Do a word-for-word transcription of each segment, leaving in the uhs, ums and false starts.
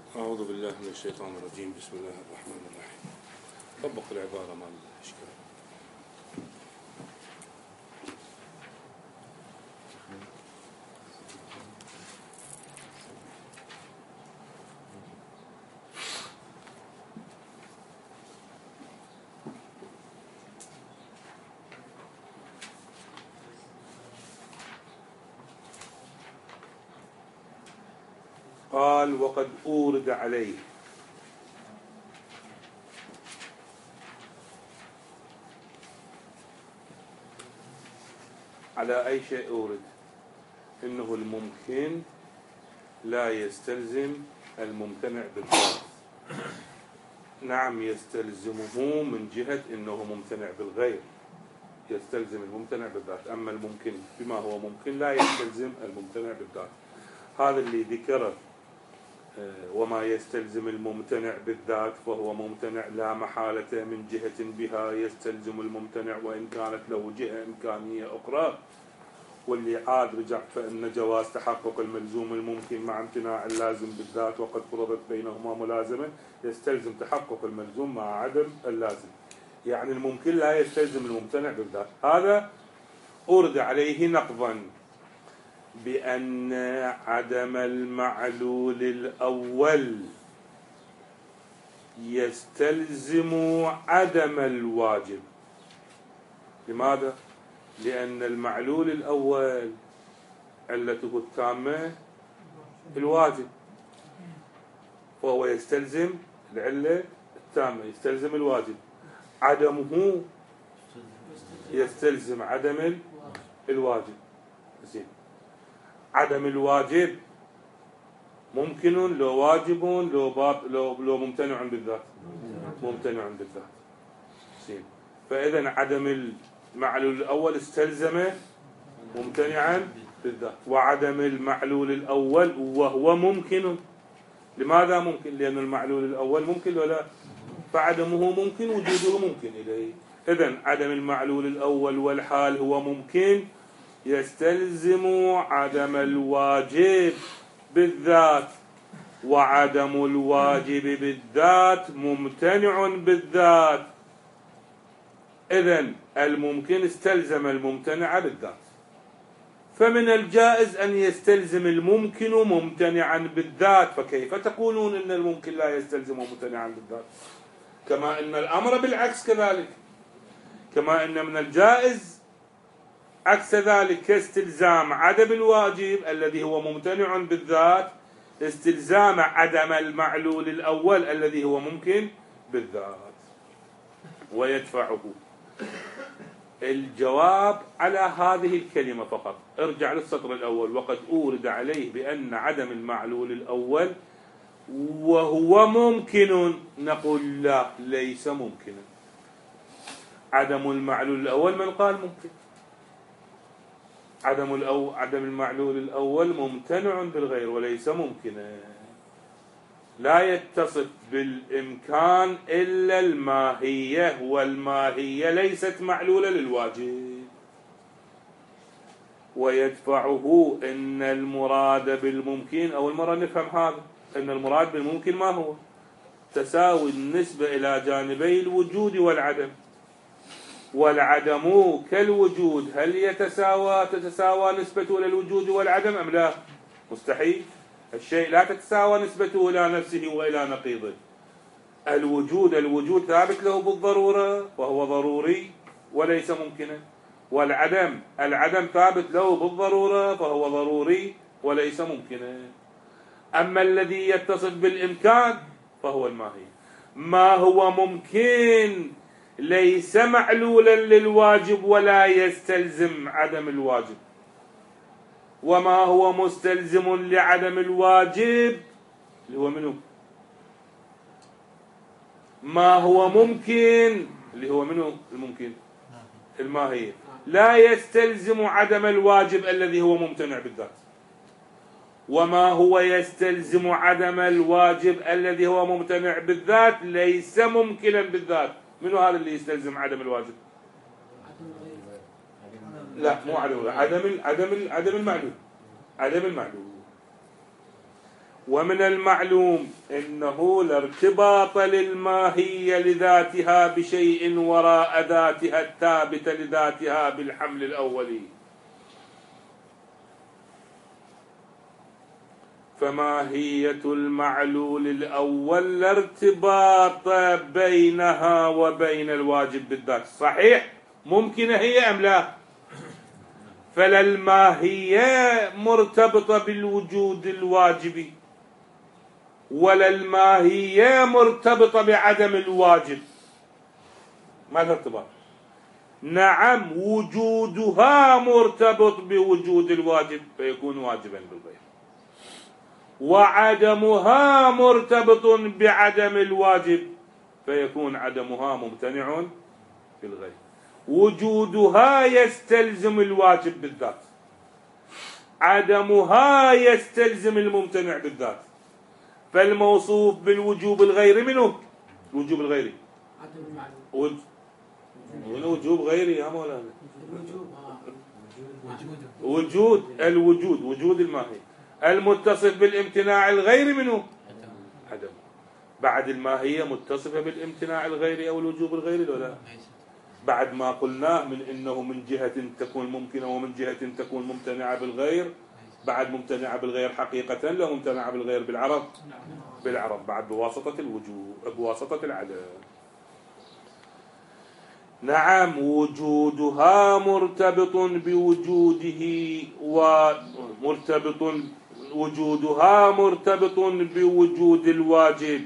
أعوذ بالله من الشيطان الرجيم. بسم الله الرحمن الرحيم. طبق العبارة مال الإشكال. قال وقد أورد عليه على أي شيء أورد؟ إنه الممكن لا يستلزم الممتنع بالذات. نعم يستلزمه من جهة إنه ممتنع بالغير، يستلزم الممتنع بالذات، أما الممكن بما هو ممكن لا يستلزم الممتنع بالذات. هذا اللي ذكره وما يستلزم الممتنع بالذات فهو ممتنع لا محالة من جهة بها يستلزم الممتنع وإن كانت له جهة إمكانية أخرى. واللي عاد رجع فإن جواز تحقق الملزوم الممكن مع امتناع اللازم بالذات وقد فرضت بينهما ملازمة يستلزم تحقق الملزوم مع عدم اللازم. يعني الممكن لا يستلزم الممتنع بالذات. هذا أورد عليه نقضا بأن عدم المعلول الأول يستلزم عدم الواجب. لماذا؟ لأن المعلول الأول علته التامة الواجب، فهو يستلزم العلة التامة، يستلزم الواجب. عدمه يستلزم عدم الواجب. زين، عدم الواجب ممكن لو واجب لو باب لو لو ممتنع بالذات، ممتنع بالذات. زين، فإذا عدم المعلول الأول استلزم ممتنعا بالذات، وعدم المعلول الأول وهو ممكن. لماذا ممكن؟ لأن المعلول الأول ممكن ولا، فعدمه ممكن وجوده ممكن إليه. إذن عدم المعلول الأول والحال هو ممكن يستلزم عدم الواجب بالذات، وعدم الواجب بالذات ممتنع بالذات. إذن الممكن استلزم الممتنع بالذات، فمن الجائز أن يستلزم الممكن ممتنعا بالذات. فكيف تقولون إن الممكن لا يستلزم ممتنعا بالذات؟ كما أن الأمر بالعكس كذلك، كما أن من الجائز عكس ذلك كاستلزام عدم الواجب الذي هو ممتنع بالذات استلزام عدم المعلول الأول الذي هو ممكن بالذات. ويدفعه الجواب على هذه الكلمة فقط. ارجع للسطر الأول. وقد أورد عليه بأن عدم المعلول الأول وهو ممكن. نقول لا، ليس ممكنا. عدم المعلول الأول من قال ممكن؟ عدم الأو... عدم المعلول الأول ممتنع بالغير وليس ممكنا. لا يتصف بالإمكان إلا الماهية، والماهية ليست معلولة للواجب. ويدفعه إن المراد بالممكن، أول مرة نفهم هذا، إن المراد بالممكن ما هو؟ تساوي النسبة إلى جانبي الوجود والعدم. والعدم كالوجود، هل يتساوى تتساوى نسبته إلى الوجود والعدم أم لا؟ مستحيل. الشيء لا تتساوى نسبته إلى نفسه وإلى نقيضه. الوجود الوجود ثابت له بالضرورة وهو ضروري وليس ممكنا، والعدم العدم ثابت له بالضرورة فهو ضروري وليس ممكنا. أما الذي يتصف بالإمكان فهو الماهي. ما هو ممكن ليس معلولا للواجب ولا يستلزم عدم الواجب، وما هو مستلزم لعدم الواجب اللي هو منه؟ ما هو ممكن اللي هو منه الممكن الماهية، لا يستلزم عدم الواجب الذي هو ممتنع بالذات. وما هو يستلزم عدم الواجب الذي هو ممتنع بالذات ليس ممكنا بالذات. منو هذا اللي يستلزم عدم الواجب؟ لا، مو عدم عدم عدم عدم المعلول، عدم المعلول. ومن المعلوم أنه لا ارتباط للماهية لذاتها بشيء وراء ذاتها الثابتة لذاتها بالحمل الأولي، فماهية المعلول الأول لا ارتباط بينها وبين الواجب بالذات. صحيح ممكنة هي أم لا؟ فلا الماهية مرتبطة بالوجود الواجبي ولا الماهية مرتبطة بعدم الواجب، ما الارتباط؟ نعم وجودها مرتبط بوجود الواجب فيكون واجبا بالغير، وعدمها مرتبط بعدم الواجب فيكون عدمها ممتنع بالغير. وجودها يستلزم الواجب بالذات، عدمها يستلزم الممتنع بالذات. فالموصوف بالوجوب الغيري منه الوجوب الغيري وج... وجوب غيري يا مولانا وجود الوجود وجود الماهي المتصف بالامتناع الغيري منه عدم. بعد الماهية متصفة بالامتناع الغيري أو الوجوب الغيري لو لا؟ بعد ما قلناه من إنه من جهة تكون ممكنة ومن جهة تكون ممتنعة بالغير، بعد ممتنعة بالغير حقيقة لا ممتنعة بالغير بالعرض بالعرض بعد بواسطة الوجود بواسطة العدم. نعم وجودها مرتبط بوجوده ومرتبط وجودها مرتبط بوجود الواجب،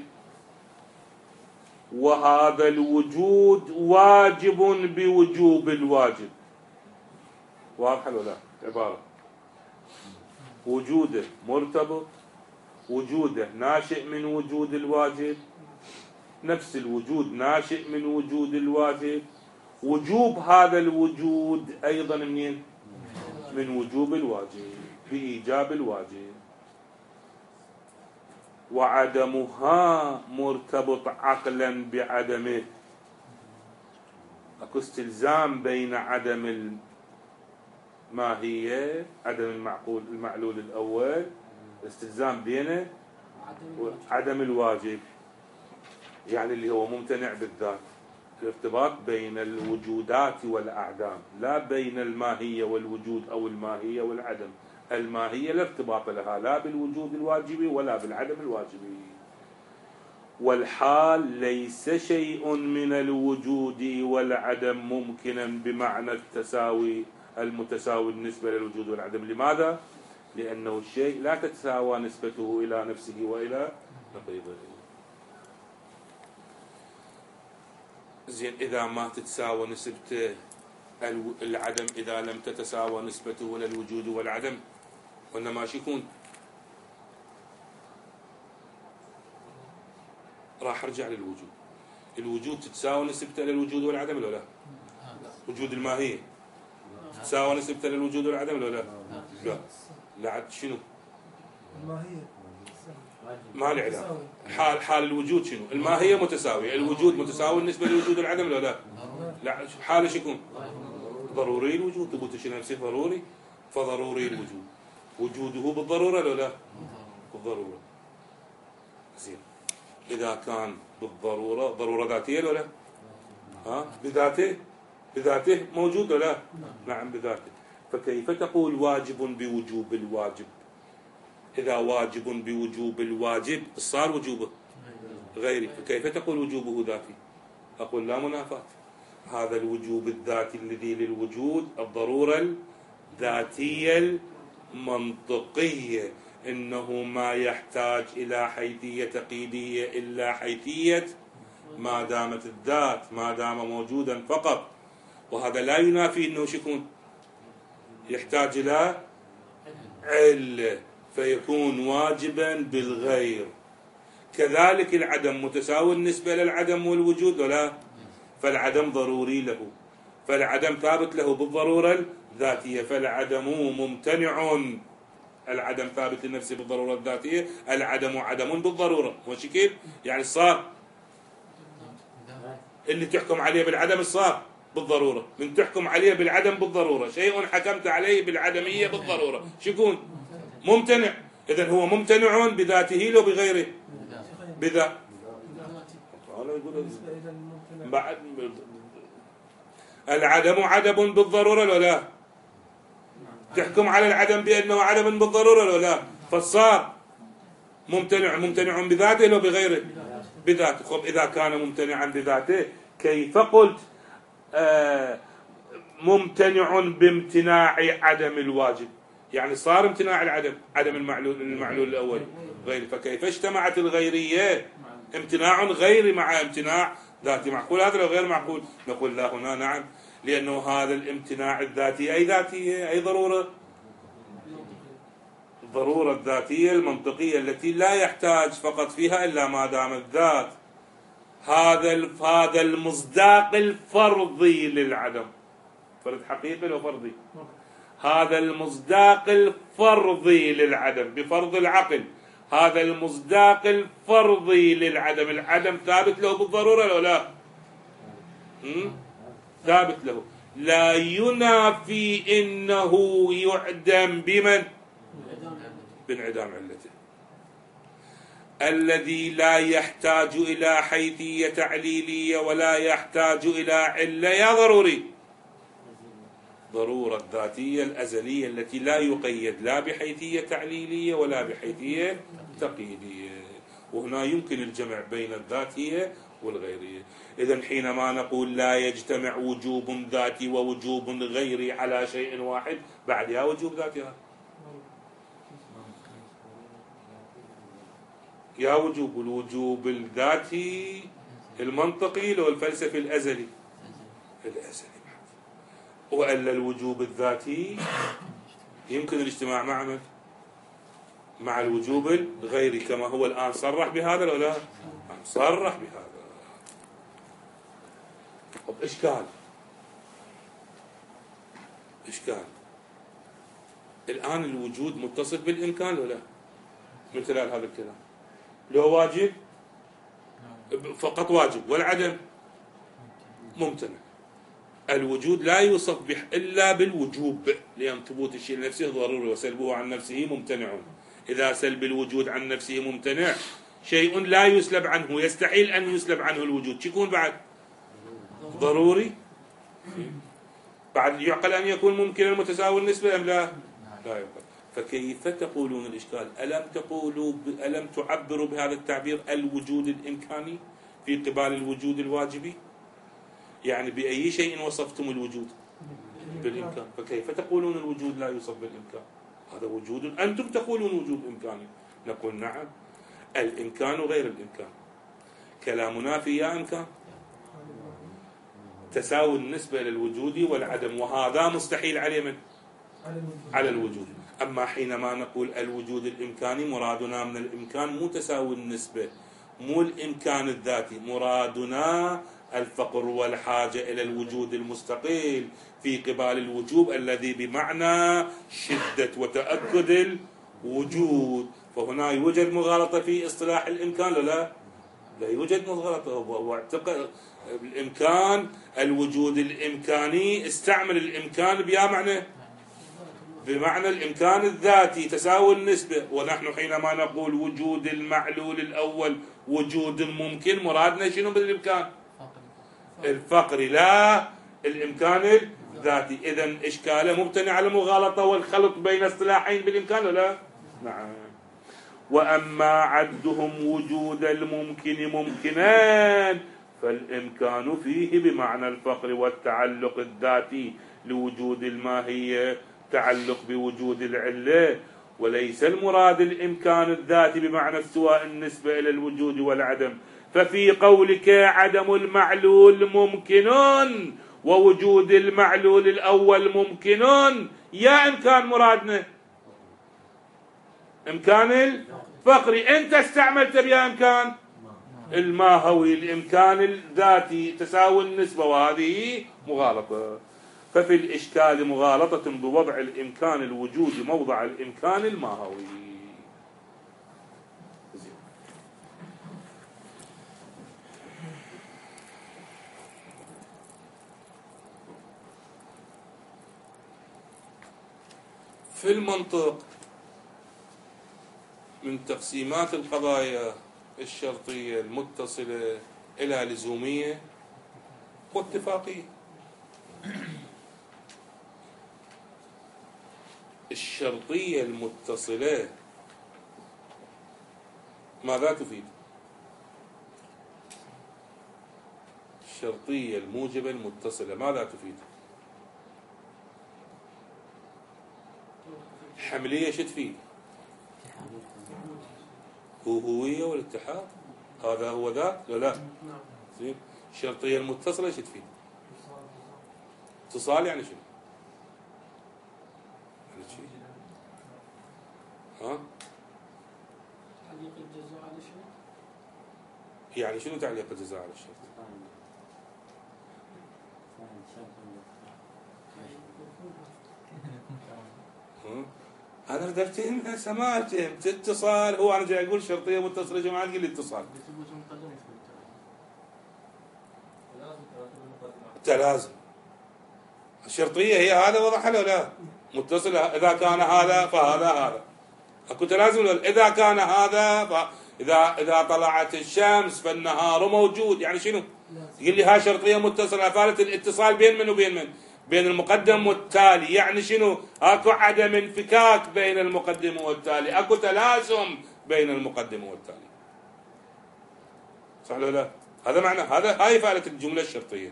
وهذا الوجود واجب بوجوب الواجب. واضح ولا لا؟ عبارة وجوده مرتبط، وجوده ناشئ من وجود الواجب، نفس الوجود ناشئ من وجود الواجب، وجوب هذا الوجود أيضا منين؟ من وجوب الواجب بإيجاب الواجب. وعدمها مرتبط عقلا بعدمه، اكو استلزام بين عدم الماهية عدم المعقول المعلول الأول استلزام بينه وعدم الواجب، يعني اللي هو ممتنع بالذات. الارتباط بين الوجودات والأعدام لا بين الماهية والوجود أو الماهية والعدم. الماهية لا ارتباط لها لا بالوجود الواجبي ولا بالعدم الواجبي. والحال ليس شيء من الوجود والعدم ممكنا بمعنى التساوي المتساوي بالنسبة للوجود والعدم. لماذا؟ لأنه الشيء لا تتساوى نسبته إلى نفسه وإلى نقيضه. زين إذا ما تتساوى نسبته العدم، إذا لم تتساوى نسبته للوجود والعدم قلنا ماشي يكون. راح ارجع للوجود. الوجود تتساوى نسبته للوجود والعدم ولا لا؟ وجود الماهية تتساوى نسبته للوجود والعدم ولا لا؟ لا. لا عاد شنو؟ الماهية ما له علاقة. حال حال الوجود شنو؟ الماهية متساوية، الوجود متساوي بالنسبة للوجود والعدم ولا لا؟ لا. حاله شو يكون؟ ضروري الوجود. ثبوت الشيء نفسه ضروري، فضروري الوجود. وجوده بالضرورة ولا لا؟ بالضرورة. زين إذا كان بالضرورة ضرورة ذاتية ولا لا؟ ها بذاته بذاته موجود ولا لا؟ نعم بذاته. فكيف تقول واجب بوجوب الواجب؟ إذا واجب بوجوب الواجب صار وجوبه غيري، فكيف تقول وجوبه ذاتي؟ أقول لا منافاة. هذا الوجوب الذاتي الذي للوجود الضرورة الذاتية المنطقية، إنه ما يحتاج إلى حيثية تقييدية إلا حيثية ما دامت الذات ما دام موجودا فقط. وهذا لا ينافي أنه شكون يحتاج إلى علة فيكون واجبا بالغير. كذلك العدم متساوي النسبة للعدم والوجود ولا؟ فالعدم ضروري له، فالعدم ثابت له بالضرورة الذاتية، فالعدم ممتنع. العدم ثابت لنفسه بالضرورة الذاتية، العدم عدم بالضرورة. وش كيف؟ يعني صار اللي تحكم عليه بالعدم صار بالضرورة. من تحكم عليه بالعدم بالضرورة شيء حكمت عليه بالعدمية بالضرورة شو يكون؟ ممتنع. إذن هو ممتنع بذاته لو بغيره؟ بذا العدم عدم بالضرورة لو لا تحكم على العدم بأنه عدم بالضرورة لو لا، فالصار ممتنع ممتنع بذاته لو بغيره؟ بذاته. خب إذا كان ممتنعا بذاته كيف قلت آه ممتنع بامتناع عدم الواجب؟ يعني صار امتناع العدم عدم المعلول المعلول الأول غير، فكيف اجتمعت الغيرية؟ امتناع غيري مع امتناع ذاتي، معقول هذا لو غير معقول؟ نقول لا هنا نعم، لأنه هذا الامتناع الذاتي أي ذاتية أي ضرورة، الضرورة الذاتية المنطقية التي لا يحتاج فقط فيها إلا ما دام الذات، هذا هذا المصداق الفرضي للعدم، فرض حقيقي لو فرضي، هذا المصداق الفرضي للعدم بفرض العقل، هذا المصداق الفرضي للعدم، العدم ثابت له بالضرورة لو لا؟ ثابت له، لا ينافي إنه يعدم بمن؟ بانعدام علته، الذي لا يحتاج إلى حيثية تعليلية ولا يحتاج إلى علة يا ضروري، ضرورة ذاتية الأزلية التي لا يقيد لا بحيثية تعليلية ولا بحيثية تقييدية، وهنا يمكن الجمع بين الذاتية والغيرية. إذن حينما نقول لا يجتمع وجوب ذاتي ووجوب غيري على شيء واحد، بعدها وجوب ذاتها يا وجوب الوجوب الذاتي المنطقي لو الفلسفي الأزلي الأزلي، وإلا الوجوب الذاتي يمكن الاجتماع مع من؟ مع الوجوب الغيري، كما هو الآن صرح بهذا لو لا؟ صرح بهذا. طب إشكال إشكال الآن الوجود متصف بالإمكان لو لا؟ من خلال هذا الكلام لو واجب فقط واجب والعدم ممتنع، الوجود لا يوصف به إلا بالوجوب، لأن ثبوت الشيء لنفسه ضروري وسلبه عن نفسه ممتنع، إذا سلب الوجود عن نفسه ممتنع شيء لا يسلب عنه، يستحيل أن يسلب عنه الوجود، يكون بعد ضروري، بعد يعقل أن يكون ممكنا متساوي النسبة أم لا؟ لا يعقل. فكيف تقولون الإشكال؟ ألم تقولوا ب... ألم تعبروا بهذا التعبير الوجود الإمكاني في قبال الوجود الواجبي؟ يعني بأي شيء وصفتم الوجود؟ بالإمكان، فكيف تقولون الوجود لا يوصف بالإمكان؟ هذا وجود أنتم تقولون وجود إمكاني، نقول نعم الإمكان غير الإمكان، كلامنا في يا إمكان تساوي النسبة للوجود والعدم، وهذا مستحيل عليه من؟ على الوجود. أما حينما نقول الوجود الإمكاني مرادنا من الإمكان مو تساوي النسبة، مو الإمكان الذاتي، مرادنا الفقر والحاجة إلى الوجود المستقيل في قبال الوجوب الذي بمعنى شدة وتأكد الوجود، فهنا يوجد مغالطة في اصطلاح الإمكان لا؟ لا يوجد مغالطة، واعتقد الإمكان الوجود الإمكاني استعمل الإمكان بيا معنى بمعنى الإمكان الذاتي تساوي النسبة، ونحن حينما نقول وجود المعلول الأول وجود ممكن مرادنا شنو بالإمكان؟ الفقري لا الإمكان الذاتي. إذن إشكاله مبتني على المغالطة والخلط بين اصطلاحين بالإمكان لا؟ نعم. وأما عدهم وجود الممكن ممكنان فالإمكان فيه بمعنى الفقر والتعلق الذاتي لوجود الماهية تعلق بوجود العلة، وليس المراد الإمكان الذاتي بمعنى استواء النسبة إلى الوجود والعدم. ففي قولك عدم المعلول ممكن ووجود المعلول الأول ممكن، يا إمكان مرادنا إمكان الفقري، أنت استعملت بها إمكان الماهوي، الإمكان الذاتي تساوي النسبة، وهذه مغالطة. ففي الإشكال مغالطة بوضع الإمكان الوجودي موضع الإمكان الماهوي. في المنطق من تقسيمات القضايا الشرطية المتصلة إلى لزومية واتفاقية. الشرطية المتصلة ماذا تفيد؟ الشرطية الموجبة المتصلة ماذا تفيد؟ حملية شو تفيد؟ هوية والاتحاد، هذا هو ذاك لا لا زين. الشرطية المتصلة شو تفيد؟ اتصال يعني شنو؟ يعني شيء ها؟ تعليق الجزاء على الشرط. يعني شنو تعليق الجزاء على الشرط؟ انا درتين سمعت اتصال، هو انا جاي اقول شرطيه متصله يا جماعه تقول لي اتصال. تلازم الشرطيه هي هذا وضحها له لا متصله، اذا كان هذا فهذا هذا. اكو تلازم اذا كان هذا ف... اذا اذا طلعت الشمس فالنهار موجود، يعني شنو؟ تقول لي ها شرطيه متصله، افادت الاتصال بين من وبين من؟ بين المقدم والتالي. يعني شنو؟ اكو عدم انفكاك بين المقدم والتالي، اكو تلازم بين المقدم والتالي. صح ولا لا؟ هذا معنى، هذا هاي فائدة الجملة الشرطية.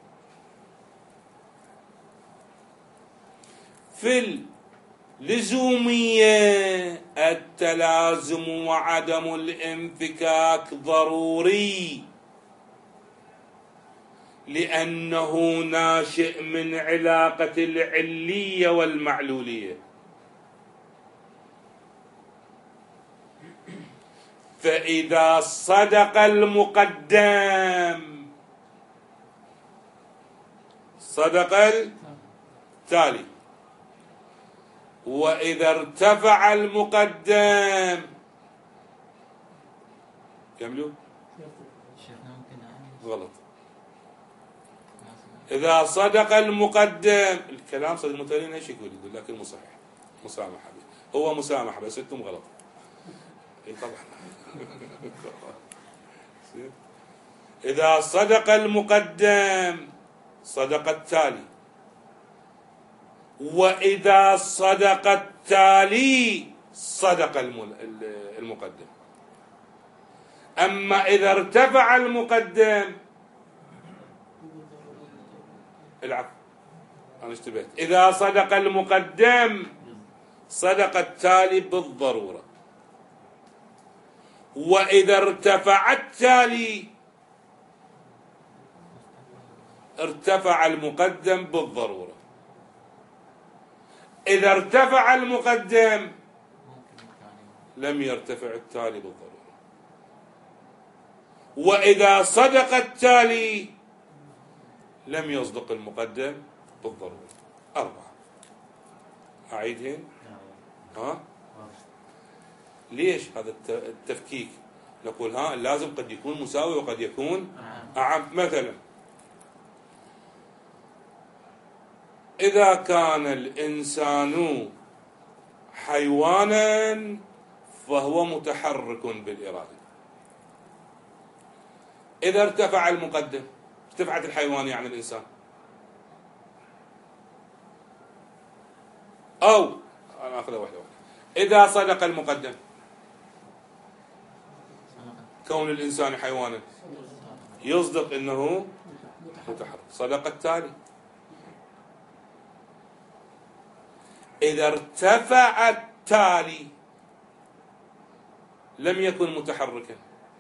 في اللزومية التلازم وعدم الانفكاك ضروري، لأنه ناشئ من علاقة العلية والمعلولية. فإذا صدق المقدم صدق التالي، وإذا ارتفع المقدم كملوا غلط. إذا صدق المقدم، الكلام صدق المتألين ايش يقول؟ يقول لكن مو صحيح، مسامحة هو مسامحة بس انتم غلط. اي طبعا. إذا صدق المقدم صدق التالي، وإذا صدق التالي صدق المقدم. أما إذا ارتفع المقدم، العفو أنا اشتبهت، إذا صدق المقدم صدق التالي بالضرورة، وإذا ارتفع التالي ارتفع المقدم بالضرورة. إذا ارتفع المقدم لم يرتفع التالي بالضرورة، وإذا صدق التالي لم يصدق المقدم بالضرورة. أربعة. أعيدهن؟ ها؟ ليش هذا التفكيك؟ نقول ها لازم قد يكون مساوي وقد يكون أعم. مثلا إذا كان الإنسان حيوانا فهو متحرك بالإرادة. إذا ارتفع المقدم ارتفعت الحيوان يعني الإنسان. أو أنا أخذها واحدة واحدة. إذا صدق المقدم كون الإنسان حيوانا يصدق أنه متحرك، صدق التالي. إذا ارتفع التالي لم يكن متحركا،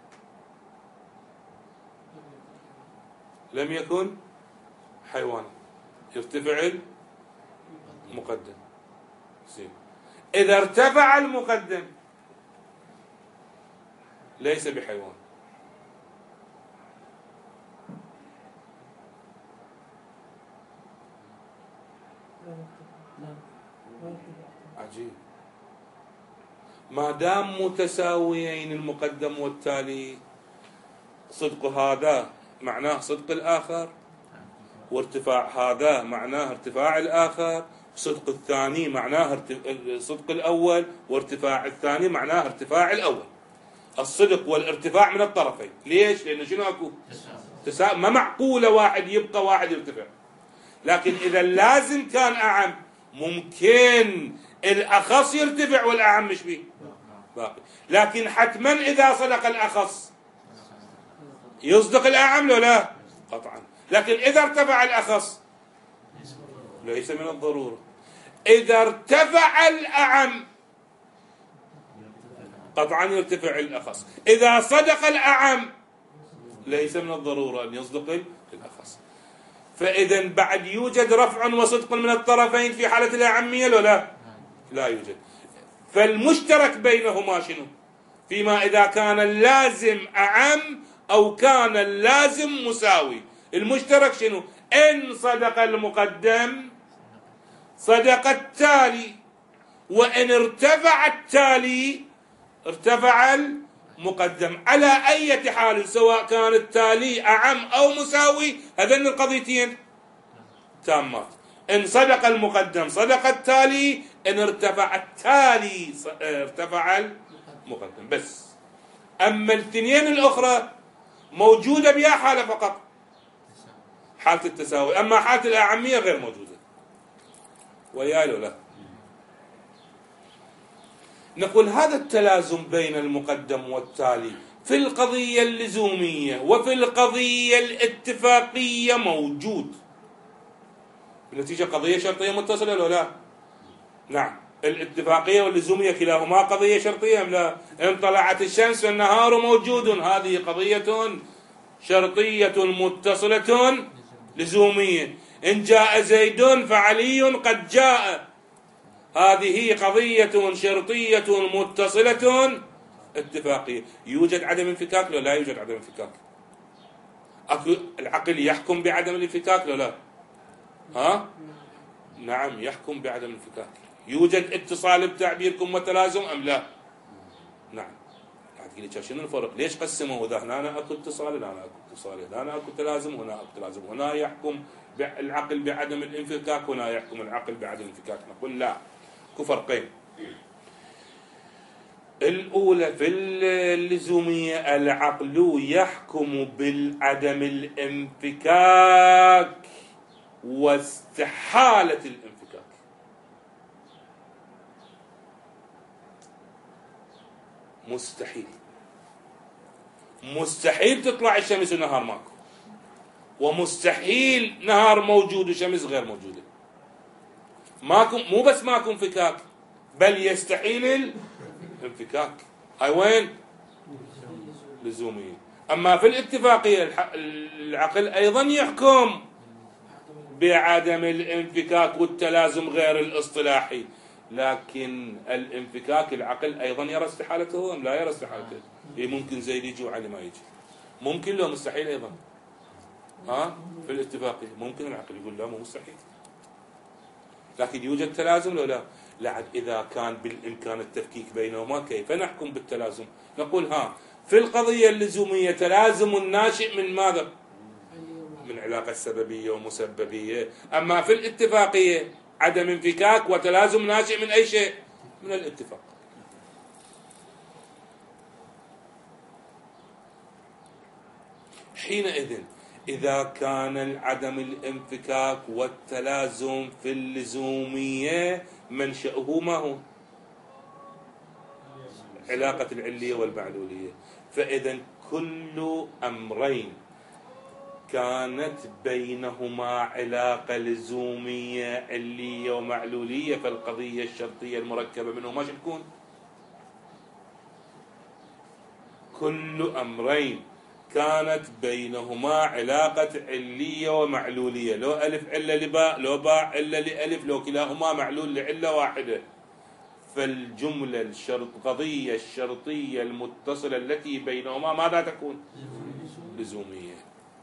لم يكن حيوانا، يرتفع المقدم. زين. إذا ارتفع المقدم ليس بحيوان. عجيب. ما دام متساويين المقدم والتالي، صدق هذا معناه صدق الآخر، وارتفاع هذا معناه ارتفاع الآخر، صدق الثاني معناه ارتف... صدق الأول، وارتفاع الثاني معناه ارتفاع الأول. الصدق والارتفاع من الطرفين. ليش؟ لأنه شنو أكو؟ تسا... ما معقولة واحد يبقى واحد يرتفع. لكن إذا اللازم كان أعم ممكن الأخص يرتفع والأعم مش بيه باقي. لكن حتما إذا صدق الأخص يصدق الأعم لو لا؟ قطعا. لكن إذا ارتفع الأخص ليس من الضرورة. إذا ارتفع الأعم قطعا يرتفع الأخص. إذا صدق الأعم ليس من الضرورة أن يصدق الأخص. فإذا بعد يوجد رفع وصدق من الطرفين في حالة الأعمية لو لا؟ لا يوجد. فالمشترك بينهما شنو؟ فيما إذا كان اللازم أعم أو كان اللازم مساوي، المشترك شنو؟ إن صدق المقدم صدق التالي، وإن ارتفع التالي ارتفع المقدم. على أي حال سواء كان التالي أعم أو مساوي هذين القضيتين تامات. إن صدق المقدم صدق التالي، إن ارتفع التالي ارتفع المقدم بس. أما الاثنين الأخرى موجودة بها حالة فقط، حالة التساوي. أما حالة الأعمية غير موجودة. ويا له لا نقول هذا التلازم بين المقدم والتالي في القضية اللزومية وفي القضية الاتفاقية موجود. بالنتيجة قضية شرطية متصلة ولا لا؟ نعم. الاتفاقية واللزومية كلاهما قضية شرطية أم لا؟ إن طلعت الشمس والنهار موجود، هذه قضية شرطية متصلة لزومية. إن جاء زيد فعلي قد جاء، هذه قضية شرطية متصلة اتفاقية. يوجد عدم انفكاك لو لا يوجد عدم انفكاك؟ العقل يحكم بعدم الانفكاك لو لا؟ ها؟ نعم يحكم بعدم الانفكاك. يوجد اتصال بتعبيركم وتلازم أم لا؟ نعم. تقول لي شنو الفرق؟ ليش قسموا؟ اذا هنا اكو اتصال هنا اكو اتصال، هنا اكو تلازم هنا اكو تلازم، هنا يحكم العقل بعدم الانفكاك هنا يحكم العقل بعدم الانفكاك. نقول لا، اكو فرقين. الاولى في اللزوميه العقل يحكم بعدم الانفكاك واستحاله الانفكاك. مستحيل مستحيل تطلع الشمس ونهار ماكو، ومستحيل نهار موجود وشمس غير موجوده. ماكو، مو بس ماكو انفكاك بل يستحيل الانفكاك. هاي وين؟ لزوميه. اما في الاتفاقيه العقل ايضا يحكم بعدم الانفكاك والتلازم غير الاصطلاحي، لكن الانفكاك العقل ايضا يرى استحالته ام لا يرى استحالته؟ إيه ممكن زيد يجي وعلي ما يجي، ممكن لو مستحيل ايضا. ها في الاتفاقيه ممكن العقل يقول لا مو مستحيل، لكن يوجد تلازم لو لا؟ لا. اذا كان بالامكان التفكيك بينهما كيف نحكم بالتلازم؟ نقول ها في القضيه اللزوميه تلازم ناشئ من ماذا؟ من علاقه سببيه ومسببيه. اما في الاتفاقيه عدم انفكاك وتلازم ناشئ من أي شيء؟ من الاتفاق. حينئذ إذا كان عدم الانفكاك والتلازم في اللزومية منشأه ما هو؟ علاقة العلية والمعلولية. فإذا كل أمرين كانت بينهما علاقة لزومية علية ومعلولية فالقضية الشرطية المركبة منهما شو تكون؟ كل أمرين كانت بينهما علاقة علية ومعلولية، لو ألف علة لباء، لو باء علة لألف، لو كلاهما معلول لعلة واحدة، فالجملة الشرط قضية الشرطية المتصلة التي بينهما ماذا تكون؟ لزومية.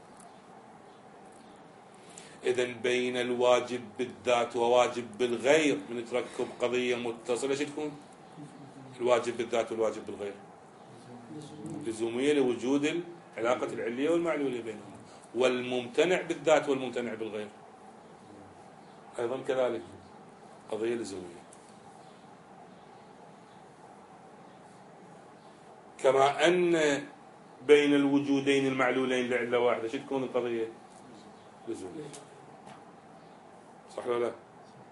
إذن بين الواجب بالذات وواجب بالغير من تركب قضية متصلة شو تكون؟ الواجب بالذات والواجب بالغير لزومية لوجود علاقة العلية والمعلولية بينهما. والممتنع بالذات والممتنع بالغير أيضا كذلك قضية لزومية. كما أن بين الوجودين المعلولين لعلة واحدة شو تكون القضية؟ لزومية. صح ولا لا؟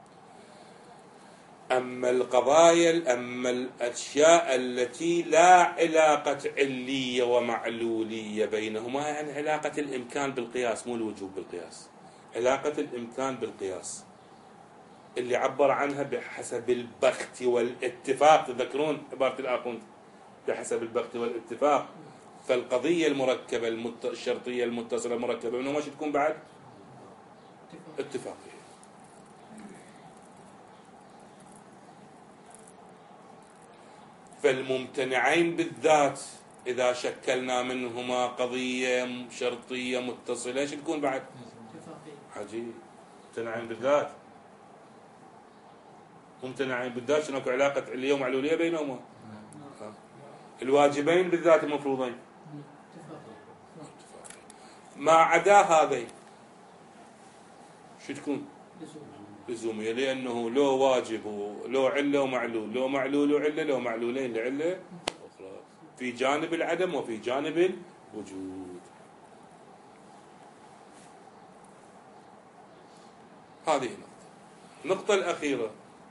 أما القضايا أما الأشياء التي لا علاقة علية ومعلولية بينهما، يعني علاقة الإمكان بالقياس مو الوجوب بالقياس، علاقة الإمكان بالقياس اللي عبر عنها بحسب البخت والاتفاق. تذكرون عبارة الآخوند بحسب البخت والاتفاق. فالقضية المركبة المت... الشرطية المتصلة المركبة منهما شو تكون بعد؟ اتفاقية. فالممتنعين بالذات إذا شكلنا منهما قضية شرطية متصلة ايش تكون بعد؟ عجيب. ممتنعين بالذات ممتنعين بالذات شنو اكو علاقة علية ومعلولية بينهما؟ الواجبين بالذات المفروضين ما عدا هذين شو تكون؟ لزومية، لأنه لو واجب ولو علة ومعلول، لو معلول وعلة، لو معلولين لعلة أخرى، في جانب العدم وفي جانب الوجود. هذه نقطة. النقطة الأخيرة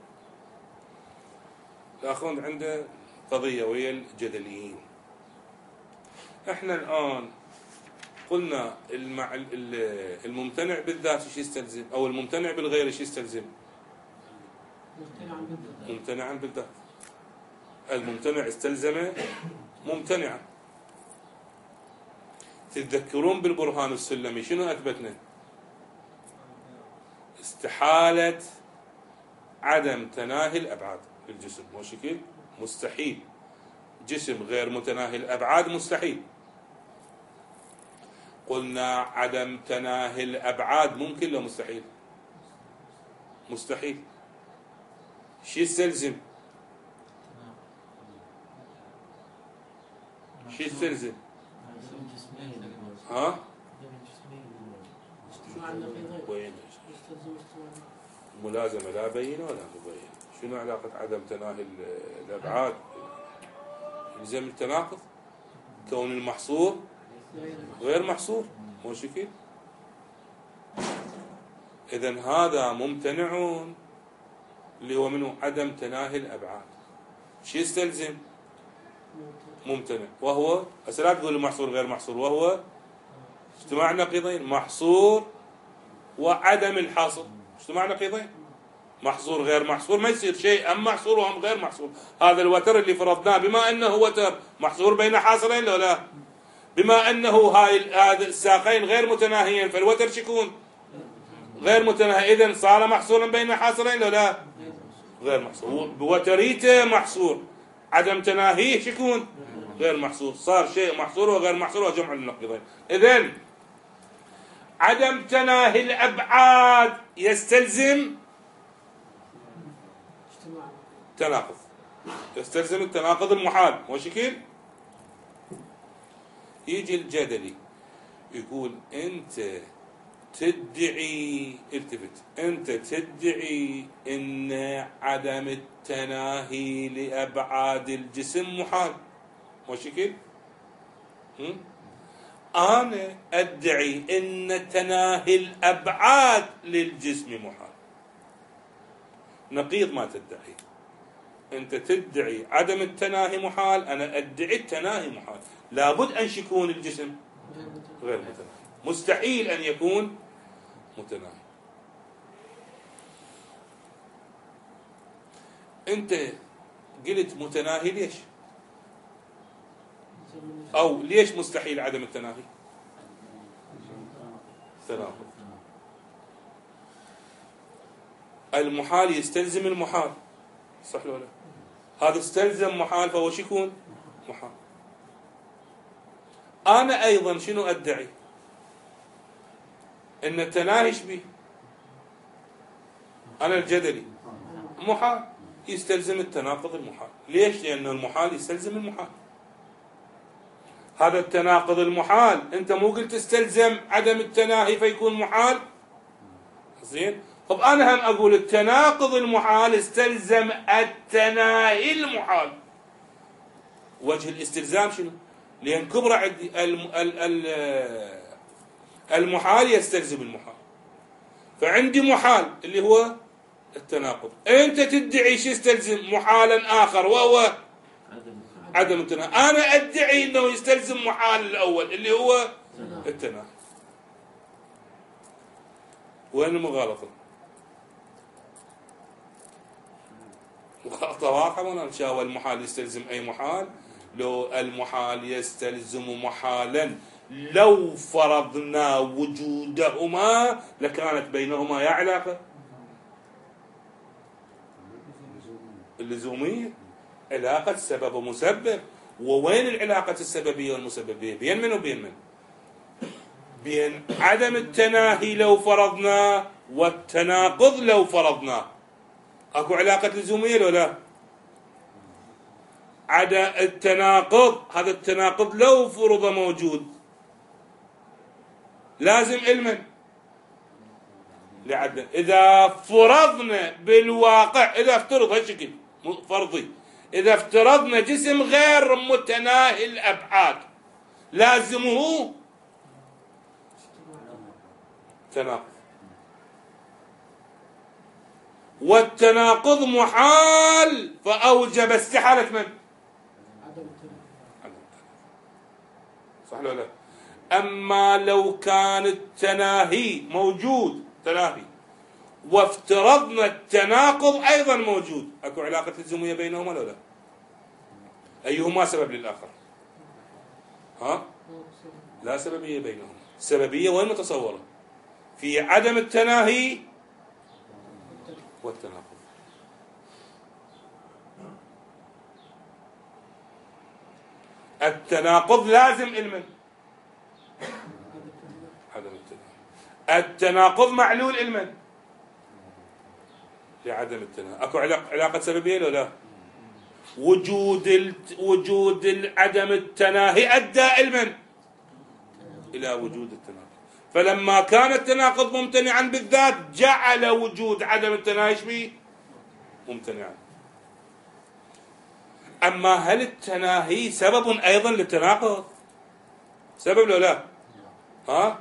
الأخوان عنده قضية ويا الجدليين. احنا الآن قلنا المع... الممتنع بالذات ايش يستلزم؟ او الممتنع بالغير ايش يستلزم؟ ممتنعا بالذات. الممتنع استلزم ممتنعا. تتذكرون بالبرهان السلمي شنو اثبتنا؟ استحالة عدم تناهي الابعاد للجسم. مو شكل مستحيل جسم غير متناهي الابعاد مستحيل. قلنا عدم تناهي الأبعاد ممكن لو مستحيل؟ مستحيل. شو يستلزم؟ شو يستلزم؟ ها؟ وين؟ ملازمة لا بينة ولا مبينة. شنو علاقة عدم تناهي الأبعاد؟ يلزم التناقض، كون المحصور غير محصور. مو شكل. إذن هذا ممتنع اللي هو منه عدم تناهي الأبعاد. شو يستلزم؟ ممتنع، وهو هسه لا تقول محصور غير محصور، وهو اجتماع نقيضين، محصور وعدم الحاصل اجتماع نقيضين. محصور غير محصور ما يصير شيء، أم محصور وهم غير محصور. هذا الوتر اللي فرضناه بما أنه وتر محصور بين حاصلين لو لا، بما أنه هاي هذا الساقين غير متناهيين فالوتر شكون؟ غير متناهي. إذن صار محصورا بين حاصلين لو لا؟ غير محصور. بوتريته محصور، عدم تناهيه شكون؟ غير محصور. صار شيء محصور وغير محصور وجمع النقيضين. إذن عدم تناهي الأبعاد يستلزم تناقض، يستلزم التناقض المحال. مو شكل. يجي الجدلي يقول أنت تدعي، التفت، أنت تدعي أن عدم التناهي لأبعاد الجسم محال. مو شكل. أنا أدعي أن تناهي الأبعاد للجسم محال. نقيض ما تدعي. أنت تدعي عدم التناهي محال، أنا أدعي التناهي محال. لابد أن يكون الجسم غير متناهي، مستحيل أن يكون متناهي. أنت قلت متناهي ليش؟ أو ليش مستحيل عدم التناهي؟ تناقض. المحال يستلزم المحال، صح ولا لا؟ هذا استلزم محال فهو شو يكون؟ محال. أنا أيضا شنو أدعي؟ أن التناهي شبيه؟ أنا الجدلي محال يستلزم التناقض المحال. ليش؟ لأن المحال يستلزم المحال. هذا التناقض المحال أنت مو قلت تستلزم عدم التناهي فيكون محال؟ زين. طب أنا هم أقول التناقض المحال استلزم التناهي المحال. وجه الاستلزام شنو؟ لأن كبرى عندي المحال يستلزم المحال، فعندي محال اللي هو التناقض، أنت تدعي شو يستلزم؟ محالا آخر وهو عدم التناهي. أنا أدعي أنه يستلزم محال الأول اللي هو التناهي. وين المغالطة؟ مغالطة واضحة ولا نشاوى؟ المحال يستلزم أي محال؟ لو المحال يستلزم محالا لو فرضنا وجودهما لكانت بينهما يا علاقة اللزومية، علاقة سبب ومسبب. ووين العلاقة السببية والمسببية؟ بين من وبين من؟ بين عدم التناهي لو فرضنا والتناقض لو فرضنا. اكو علاقة لزومية لو لا؟ عدا التناقض، هذا التناقض لو فرض موجود لازم علما لعدم. إذا فرضنا بالواقع، إذا افترض هالشكل فرضي، إذا افترضنا جسم غير متناهي الأبعاد لازمه تناقض، والتناقض محال فأوجب استحالة من؟ صح ولا لا؟ أما لو كان التناهي موجود تناهي وافترضنا التناقض أيضا موجود، أكو علاقة لزومية بينهما ولا لا؟ أيهما سبب للآخر؟ ها؟ لا سببية بينهما. سببية وين متصورة؟ في عدم التناهي والتناقض. التناقض لازم علما، عدم التناهي. التناقض معلول علما لعدم التناهي. اكو علاقة سببية ولا لا؟ وجود ال... وجود عدم التناهي ادى علما الى وجود التناقض. فلما كان التناقض ممتنعا بالذات جعل وجود عدم التناهي شبيه ممتنعا. أما هل التناهي سبب أيضا للتناقض؟ سبب ولا لا؟ ها؟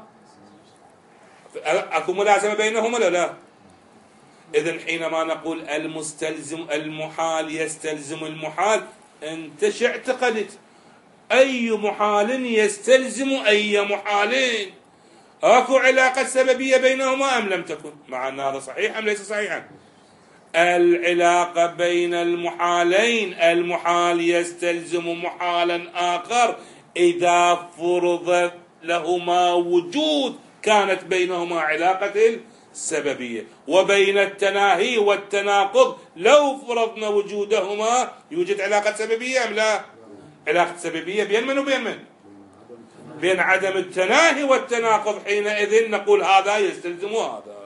أكو ملازمة بينهما ولا لا؟ إذن حينما نقول المستلزم المحال يستلزم المحال، أنت شو اعتقدت؟ أي محال يستلزم أي محالين؟ أكو علاقة سببية بينهما أم لم تكن؟ مع أن هذا صحيح أم ليس صحيحا؟ العلاقة بين المحالين، المحال يستلزم محالا آخر إذا فرض لهما وجود كانت بينهما علاقة السببية. وبين التناهي والتناقض لو فرضنا وجودهما يوجد علاقة سببية أم لا؟ علاقة سببية بين من وبين من؟ بين عدم التناهي والتناقض. حينئذ نقول هذا يستلزم هذا.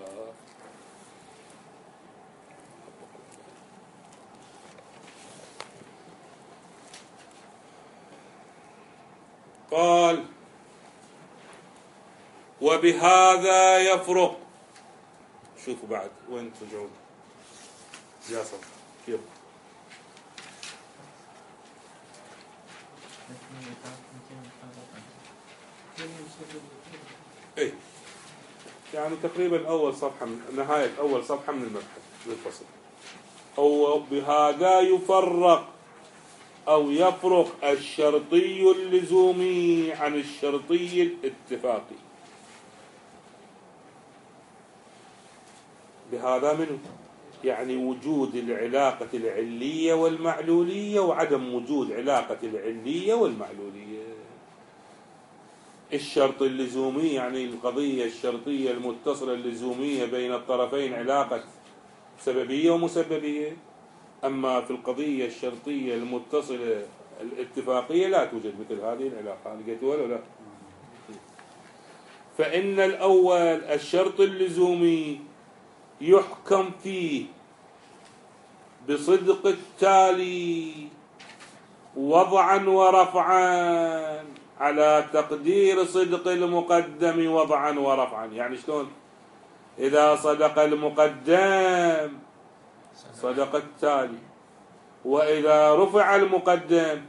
قال وبهذا يفرق. شوفوا بعد وين ترجعون يا صف كيف اي يعني تقريبا اول صفحه من نهايه اول صفحه من المبحث للفصل. او بهذا يفرق أو يفرق الشرطي اللزومي عن الشرطي الاتفاقي. بهذا منه يعني وجود العلاقة العلية والمعلولية وعدم وجود علاقة العلية والمعلولية. الشرط اللزومي يعني القضية الشرطية المتصلة اللزومية بين الطرفين علاقة سببية ومسببية. أما في القضية الشرطية المتصلة الاتفاقية لا توجد مثل هذه العلاقة. لقيتوها ولا لا؟ فإن الأول الشرط اللزومي يحكم فيه بصدق التالي وضعا ورفعا على تقدير صدق المقدم وضعا ورفعا. يعني شلون؟ إذا صدق المقدم صدق التالي، وإذا رفع المقدم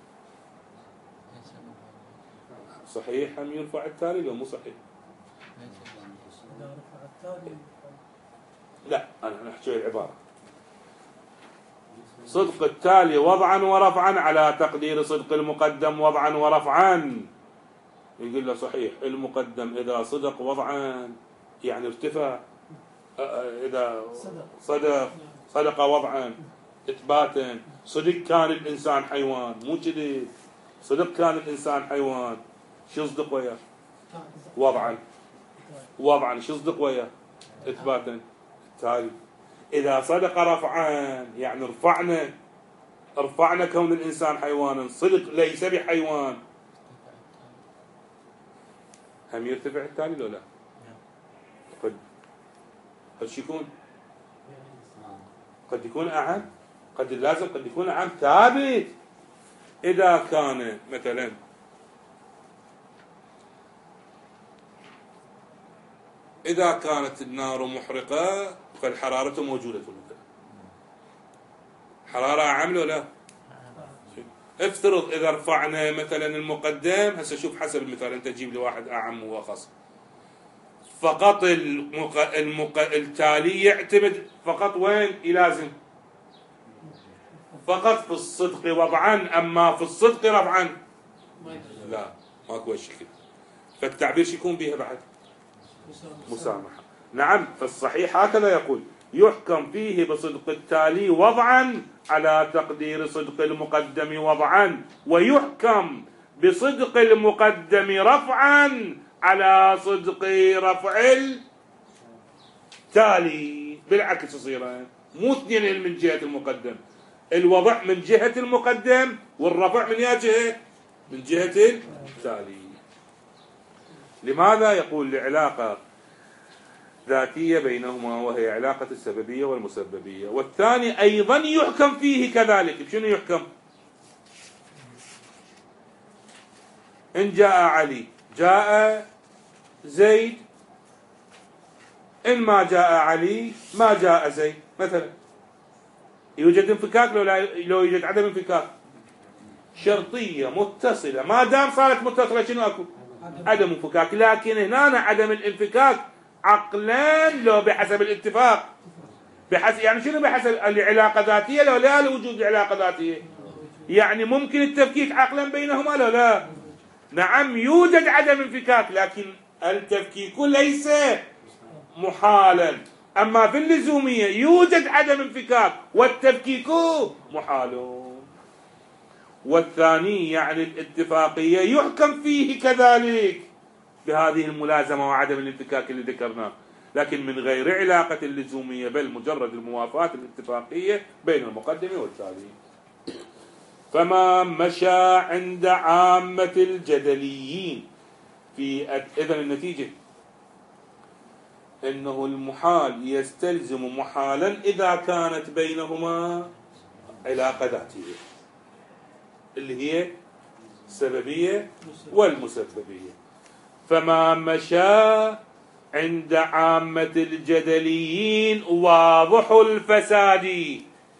صحيح هم يرفع التالي لو مو صحيح؟ إذا رفع التالي لا أنا نحكي العبارة. صدق التالي وضعا ورفعا على تقدير صدق المقدم وضعا ورفعا. يقول له صحيح المقدم إذا صدق وضعا يعني ارتفع، إذا صدق صدق وضعا إثباتا. صدق كان الإنسان حيوان مو كذي، صدق كان الإنسان حيوان شو يصدق وياه؟ وضعا. وضعا شو يصدق وياه؟ إثباتا. التالي إذا صدق رفعا يعني رفعنا رفعنا كون الإنسان حيوانا، صدق ليس بحيوان، هم يرتفع التالي لو لا؟ قد قد يكون قد يكون أعم، قد لازم قد يكون أعم ثابت. إذا كان مثلا إذا كانت النار محرقة فالحرارة موجودة مثلا، حرارة أعم ولا لا؟ افترض إذا رفعنا مثلا المقدم، هسه شوف حسب المثال أنت تجيب لي واحد أعم وأخص، فقط المق... المق... التالي يعتمد فقط وين يلازم؟ فقط في الصدق وضعا، أما في الصدق رفعا لا ماكو شكل. فالتعبير شو يكون بها بعد؟ مسامحة. نعم فالصحيح هكذا يقول يحكم فيه بصدق التالي وضعا على تقدير صدق المقدم وضعا، ويحكم بصدق المقدم رفعا على صدق رفع التالي. بالعكس يصير مو اثنين من جهة المقدم، الوضع من جهة المقدم والرفع من يا جهة؟ من جهة التالي. لماذا؟ يقول لعلاقة ذاتية بينهما وهي علاقة السببية والمسببية. والثاني أيضا يحكم فيه كذلك. بشنو يحكم؟ إن جاء علي جاء زيد، إن ما جاء علي ما جاء زيد مثلا. يوجد انفكاك لو, لو يوجد عدم انفكاك؟ شرطية متصلة، ما دام صارت متصلة شنو أكو؟ عدم انفكاك. لكن هنا عدم الانفكاك عقلا لو بحسب الاتفاق، بحسب يعني شنو بحسب العلاقة ذاتية لو لا لوجود علاقة ذاتية؟ يعني ممكن التفكيك عقلا بينهما لو لا؟ نعم يوجد عدم انفكاك، لكن التفكيك ليس محالا. أما في اللزومية يوجد عدم انفكاك والتفكيك محال. والثاني يعني الاتفاقية يحكم فيه كذلك بهذه الملازمة وعدم الانفكاك اللي ذكرناه، لكن من غير علاقة اللزومية، بل مجرد الموافاة الاتفاقية بين المقدم والتالي. فما مشى عند عامة الجدليين في إذن النتيجة إنه المحال يستلزم محالا إذا كانت بينهما علاقة ذاتية اللي هي السببية والمسببية. فما مشى عند عامة الجدليين واضح الفساد،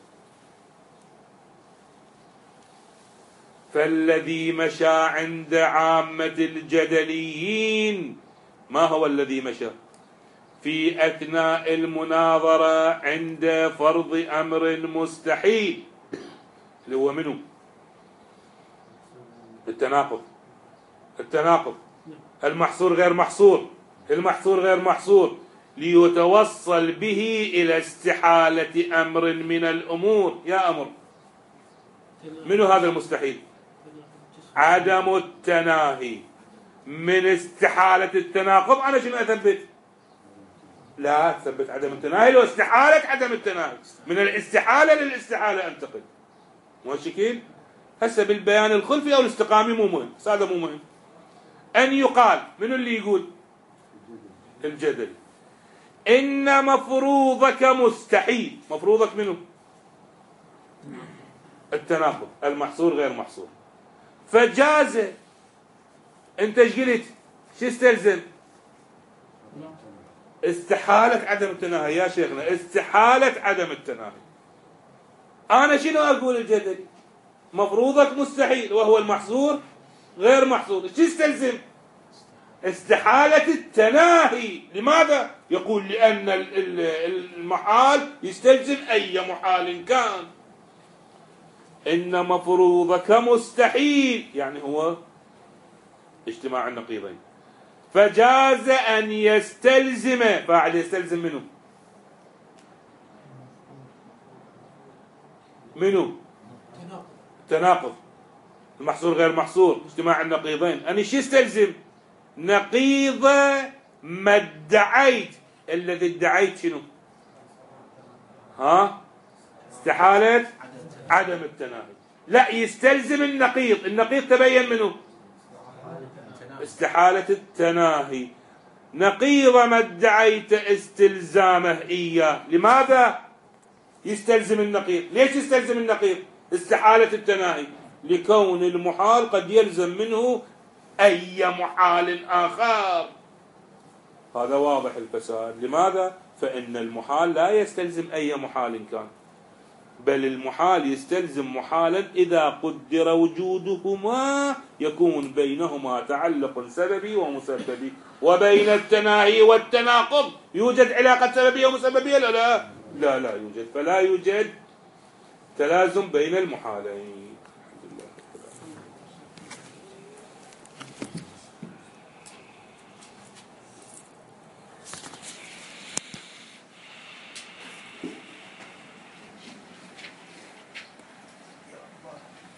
فالذي مشى عند عامة الجدليين ما هو الذي مشى؟ في أثناء المناظرة عند فرض أمر مستحيل اللي هو منه التناقض. التناقض المحصور غير محصور، المحصور غير محصور، ليتوصل به إلى استحالة أمر من الأمور. يا أمر منو هذا المستحيل؟ عدم التناهي. من استحالة التناقض أنا شنو أثبت؟ لا أثبت عدم التناهي لو استحالة عدم التناهي. من الاستحالة للاستحالة أنتقل. مو شكل؟ هسه بالبيان الخلفي أو الاستقامي مو مهم، هذا مو مهم. أن يقال منو اللي يقول؟ الجدل إن مفروضك مستحيل. مفروضك منو؟ التناقض المحصور غير محصور. فجاز انت ايش قلت؟ شو استلزم؟ استحالة عدم التناهي يا شيخنا، استحالة عدم التناهي. أنا شنو أقول الجدلي؟ مفروضك مستحيل وهو المحظور غير محظور، شو يستلزم؟ استحالة التناهي. لماذا؟ يقول لأن المحال يستلزم أي محال كان. إن مفروضك مستحيل يعني هو اجتماع النقيضين، فجاز أن يستلزم. فاعل يستلزم منه منه تناقض، المحصور غير محصور، اجتماع النقيضين. أنا ايش يستلزم؟ نقيض ما ادعيت. الذي ادعيت شنو؟ ها؟ استحالة عدم التناهي. لا، يستلزم النقيض. النقيض تبين منه استحالة التناهي. نقيض ما ادعيت استلزامه إياه. لماذا يستلزم النقيض؟ ليش يستلزم النقيض؟ استحالة التناهي، لكون المحال قد يلزم منه أي محال آخر. هذا واضح الفساد. لماذا؟ فإن المحال لا يستلزم أي محال كان، بل المحال يستلزم محالا إذا قدر وجودهما يكون بينهما تعلق سببي ومسببي. وبين التناهي والتناقض يوجد علاقة سببية ومسببية؟ لا لا لا لا يوجد. فلا يوجد تلازم بين المحالين.